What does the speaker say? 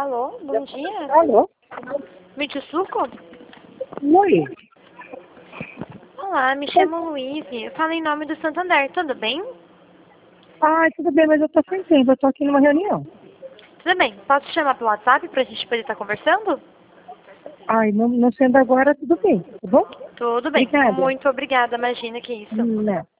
Alô, bom dia. Alô? Mitsuko? Oi. Olá, me chamo Luiz. Eu falo em nome do Santander, tudo bem? Tudo bem, mas eu tô sem tempo, eu tô aqui numa reunião. Tudo bem, posso te chamar pelo WhatsApp pra gente poder estar conversando? Não sendo agora, tudo bem, tá bom? Tudo bem, Obrigada. muito obrigada, imagina que isso. Não.